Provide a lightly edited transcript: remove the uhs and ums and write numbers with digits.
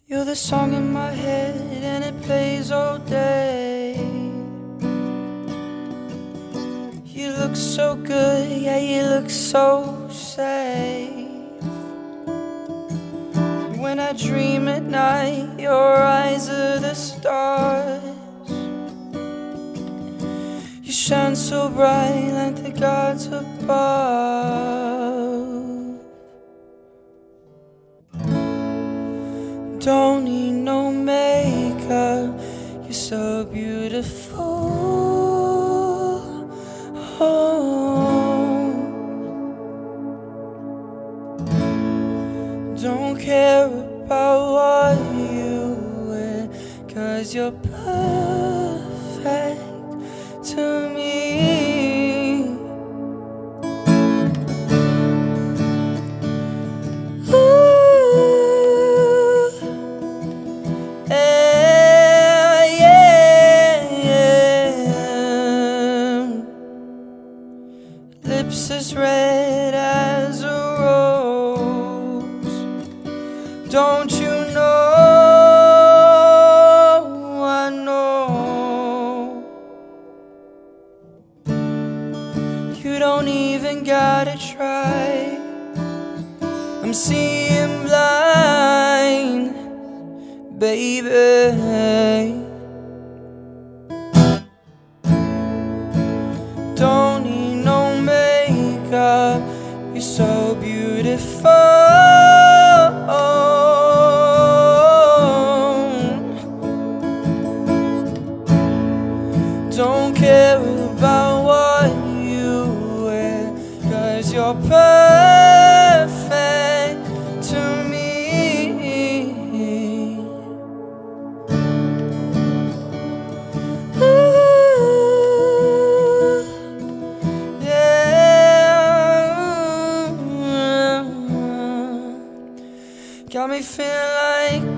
You're the song in my head and it plays all day. You look so good, yeah, you look so safe. When I dream at night, your eyes are the stars. You shine so bright like the gods above. Don't need no makeup, you're so beautiful. Oh. Don't care about what you wear, 'cause you're perfect to me. Lips as red as a rose. Don't you know, I know. You don't even gotta try. I'm seeing blind, baby. Don't need no makeup, you're so beautiful. Don't care about what you wear, 'cause you're perfect to me. Got me feeling like